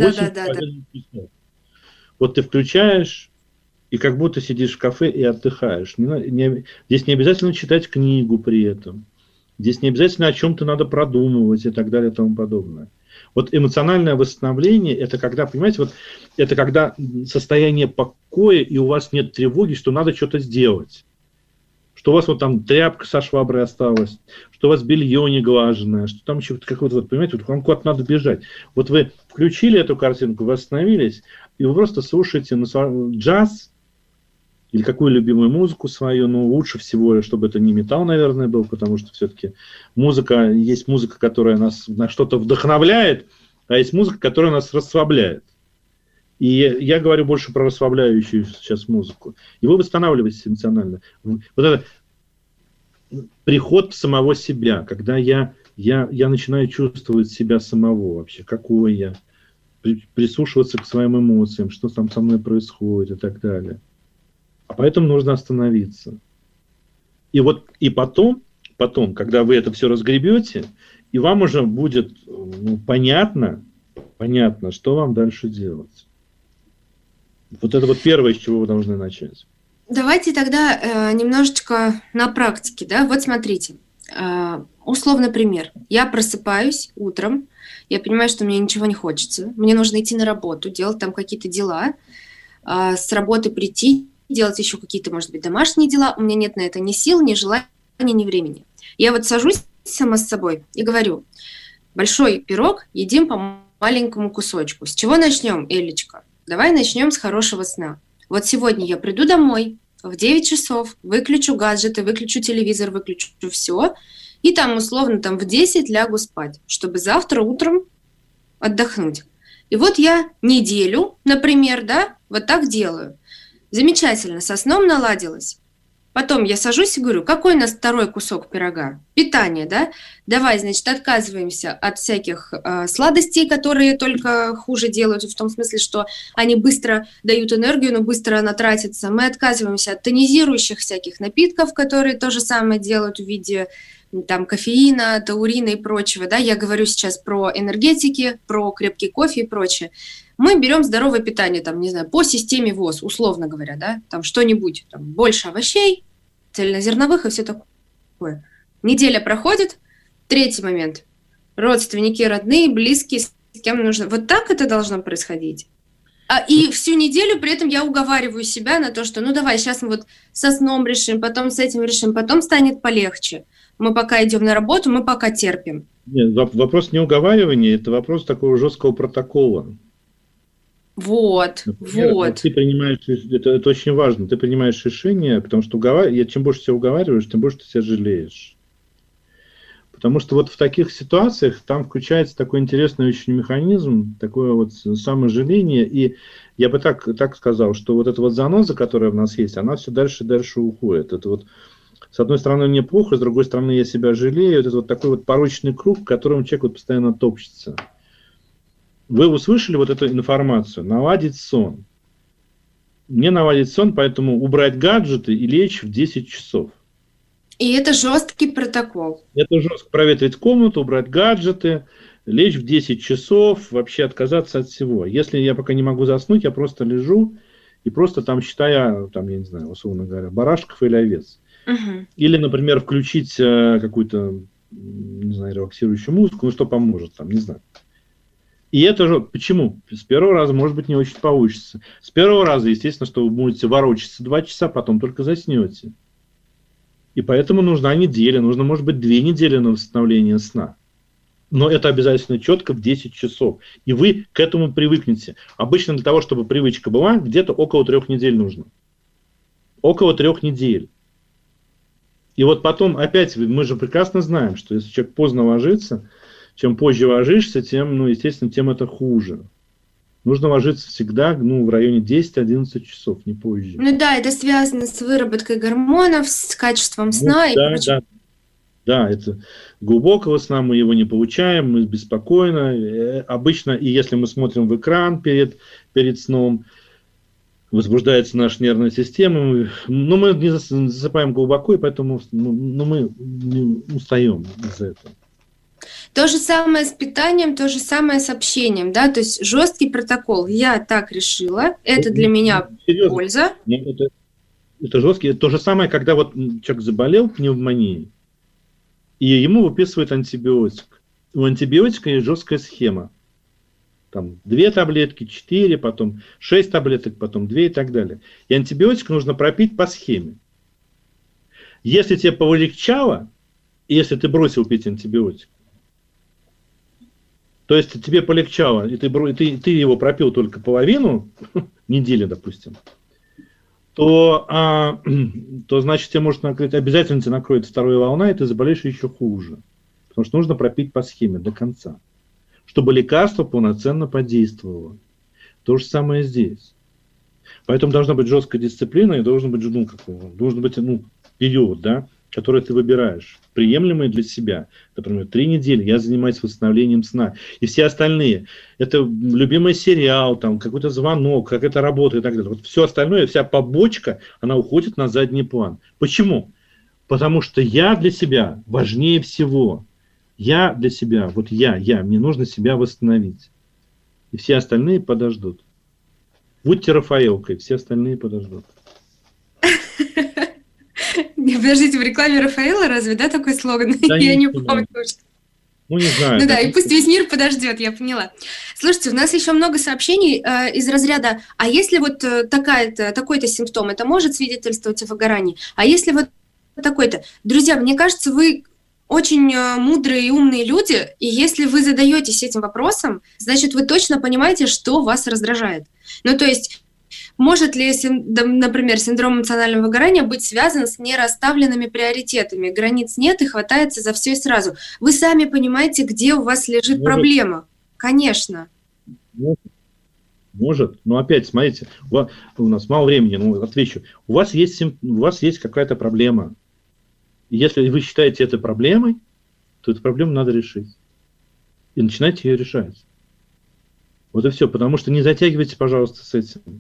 Да. Вот ты включаешь, и как будто сидишь в кафе и отдыхаешь. Здесь не обязательно читать книгу при этом. Здесь не обязательно о чем-то надо продумывать и так далее и тому подобное. Вот эмоциональное восстановление – это когда, понимаете, вот это когда состояние покоя, и у вас нет тревоги, что надо что-то сделать. Что у вас вот там тряпка со шваброй осталась, что у вас белье не глаженное, что там еще какое-то, вот, понимаете, вот вам куда-то надо бежать. Вот вы включили эту картинку, вы остановились, и вы просто слушаете джаз или какую любимую музыку свою, но лучше всего, чтобы это не металл, наверное, был, потому что все-таки есть музыка, которая нас на что-то вдохновляет, а есть музыка, которая нас расслабляет. И я говорю больше про расслабляющую сейчас музыку. И вы восстанавливаетесь эмоционально. Вот это приход в самого себя, когда я начинаю чувствовать себя самого вообще, какой я, прислушиваться к своим эмоциям, что там со мной происходит и так далее. А поэтому нужно остановиться. И потом, когда вы это все разгребете, и вам уже будет понятно, что вам дальше делать. Вот это вот первое, с чего вы должны начать. Давайте тогда немножечко на практике, да, вот смотрите, условный пример. Я просыпаюсь утром, я понимаю, что мне ничего не хочется, мне нужно идти на работу, делать там какие-то дела, с работы прийти, делать еще какие-то, может быть, домашние дела, у меня нет на это ни сил, ни желания, ни времени. Я вот сажусь сама с собой и говорю: большой пирог едим по маленькому кусочку. С чего начнем, Элечка? Давай начнем с хорошего сна. Вот сегодня я приду домой в 9 часов, выключу гаджеты, выключу телевизор, выключу все, и там условно в 10 лягу спать, чтобы завтра утром отдохнуть. И вот я неделю, например, да, вот так делаю. Замечательно, со сном наладилось. Потом я сажусь и говорю: какой у нас второй кусок пирога? Питание, да? Давай, значит, отказываемся от всяких сладостей, которые только хуже делают, в том смысле, что они быстро дают энергию, но быстро она тратится. Мы отказываемся от тонизирующих всяких напитков, которые то же самое делают в виде там кофеина, таурина и прочего. Да? Я говорю сейчас про энергетики, про крепкий кофе и прочее. Мы берем здоровое питание, там, не знаю, по системе ВОЗ, условно говоря, да, там что-нибудь, там, больше овощей, цельнозерновых и все такое. Неделя проходит, третий момент. Родственники, родные, близкие, с кем нужно. Вот так это должно происходить. И всю неделю при этом я уговариваю себя на то, что ну давай, сейчас мы вот со сном решим, потом с этим решим, потом станет полегче. Мы пока идем на работу, мы пока терпим. Нет, вопрос не уговаривания, это вопрос такого жесткого протокола. Вот, например, вот. Ты принимаешь, это очень важно, ты принимаешь решение, потому что чем больше себя уговариваешь, тем больше ты себя жалеешь. Потому что вот в таких ситуациях там включается такой интересный очень механизм, такое вот саможаление, и я бы так сказал, что вот эта вот заноза, которая в нас есть, она все дальше и дальше уходит. Это вот, с одной стороны, мне плохо, с другой стороны, я себя жалею, это вот такой вот порочный круг, в котором человек вот постоянно топчется. Вы услышали вот эту информацию, наладить сон. Мне наладить сон, поэтому убрать гаджеты и лечь в 10 часов. И это жесткий протокол. Это жестко. Проветрить комнату, убрать гаджеты, лечь в 10 часов, вообще отказаться от всего. Если я пока не могу заснуть, я просто лежу и просто там считаю, там, я не знаю, условно говоря, барашков или овец. Угу. Или, например, включить какую-то, не знаю, релаксирующую музыку, ну что поможет, там, не знаю. И это же, почему? С первого раза, может быть, не очень получится. С первого раза, естественно, что вы будете ворочаться 2 часа, потом только заснете. И поэтому нужна неделя, нужно, может быть, 2 недели на восстановление сна. но это обязательно четко в 10 часов. И вы к этому привыкнете. Обычно для того, чтобы привычка была, где-то около 3 недель нужно. Около 3 недель. И вот потом, опять, мы же прекрасно знаем, что если человек поздно ложится, чем позже ложишься, тем, естественно, тем это хуже. Нужно ложиться всегда в районе 10-11 часов, не позже. Ну да, это связано с выработкой гормонов, с качеством сна и прочим. Да, это глубокого сна, мы его не получаем, мы беспокойны. Обычно, и если мы смотрим в экран перед сном, возбуждается наша нервная система, но мы не засыпаем глубоко, и поэтому мы не устаем из-за этого. То же самое с питанием, то же самое с общением, да, то есть жесткий протокол. Я так решила, это для меня польза. Это жесткий. То же самое, когда вот человек заболел пневмонией, и ему выписывают антибиотик. У антибиотика есть жесткая схема. Там 2 таблетки, 4, потом 6 таблеток, потом 2 и так далее. И антибиотик нужно пропить по схеме. Если тебе полегчало, если ты бросил пить антибиотик, то есть тебе полегчало, и ты его пропил только половину недели, допустим, то значит, тебе может накрыть, обязательно тебя накроет вторая волна, и ты заболеешь еще хуже. Потому что нужно пропить по схеме до конца, чтобы лекарство полноценно подействовало. То же самое здесь. Поэтому должна быть жесткая дисциплина, и должен быть период, да, который ты выбираешь, приемлемый для себя. Например, 3 недели я занимаюсь восстановлением сна. И все остальные, это любимый сериал, там, какой-то звонок, как это работает и так далее. Вот все остальное, вся побочка, она уходит на задний план. Почему? Потому что я для себя важнее всего. Я для себя, мне нужно себя восстановить. И все остальные подождут. Будьте Рафаэлкой, все остальные подождут. Подождите, в рекламе Рафаэла разве, да, такой слоган? Да, я не помню. Не знаю. Ну да, и пусть весь мир подождет, я поняла. Слушайте, у нас еще много сообщений из разряда, а если вот такой-то симптом, это может свидетельствовать о выгорании? А если вот такой-то? Друзья, мне кажется, вы очень мудрые и умные люди, и если вы задаетесь этим вопросом, значит, вы точно понимаете, что вас раздражает. Ну, то есть, может ли, например, синдром эмоционального выгорания быть связан с нерасставленными приоритетами? Границ нет и хватается за все и сразу. Вы сами понимаете, где у вас лежит проблема. Конечно. Может. Но опять, смотрите, у нас мало времени, отвечу. У вас есть какая-то проблема. И если вы считаете это проблемой, то эту проблему надо решить. И начинайте ее решать. Вот и все. Потому что не затягивайте, пожалуйста, с этим.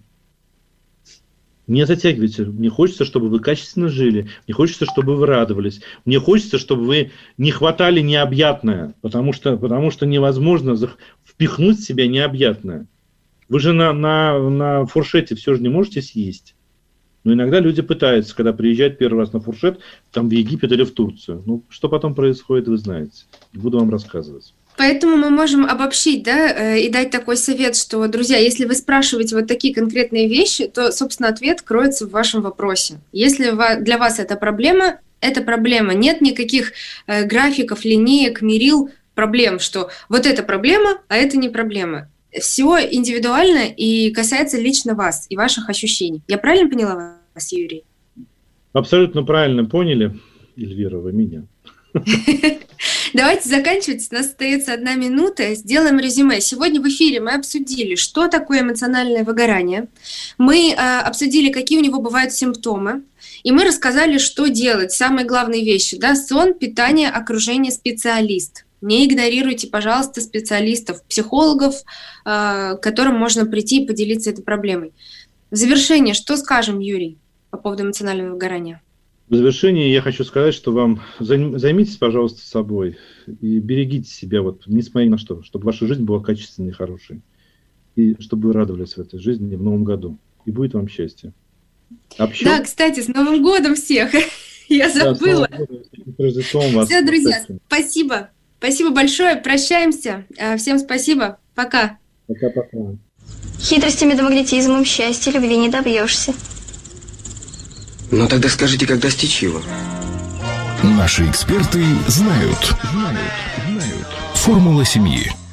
Не затягивайте. Мне хочется, чтобы вы качественно жили. Мне хочется, чтобы вы радовались. Мне хочется, чтобы вы не хватали необъятное. Потому что невозможно впихнуть в себя необъятное. Вы же на фуршете все же не можете съесть. Но иногда люди пытаются, когда приезжают первый раз на фуршет, там в Египет или в Турцию. Что потом происходит, вы знаете. Буду вам рассказывать. Поэтому мы можем обобщить, да, и дать такой совет, что, друзья, если вы спрашиваете вот такие конкретные вещи, то, собственно, ответ кроется в вашем вопросе. Если для вас это проблема. Нет никаких графиков, линеек, мерил, проблем, что вот это проблема, а это не проблема. Все индивидуально и касается лично вас и ваших ощущений. Я правильно поняла вас, Юрий? Абсолютно правильно поняли, Эльвира, вы меня. Давайте заканчивать. У нас остается 1 минута. Сделаем резюме. Сегодня в эфире мы обсудили, что такое эмоциональное выгорание. Мы обсудили, какие у него бывают симптомы. И мы рассказали, что делать. Самые главные вещи. Да? Сон, питание, окружение, специалист. Не игнорируйте, пожалуйста, специалистов, психологов, к которым можно прийти и поделиться этой проблемой. В завершение, что скажем, Юрий, по поводу эмоционального выгорания? В завершении я хочу сказать, что вам займитесь, пожалуйста, собой и берегите себя, несмотря ни на что, чтобы ваша жизнь была качественной и хорошей. И чтобы вы радовались в этой жизни в Новом году. И будет вам счастье. Да, кстати, с Новым годом всех! Я забыла. Все, друзья, спасибо. Спасибо большое. Прощаемся. Всем спасибо. Пока. Пока-пока. Хитростями да магнетизмом счастья, любви не добьешься. Но тогда скажите, как достичь его? Наши эксперты знают. Формула семьи.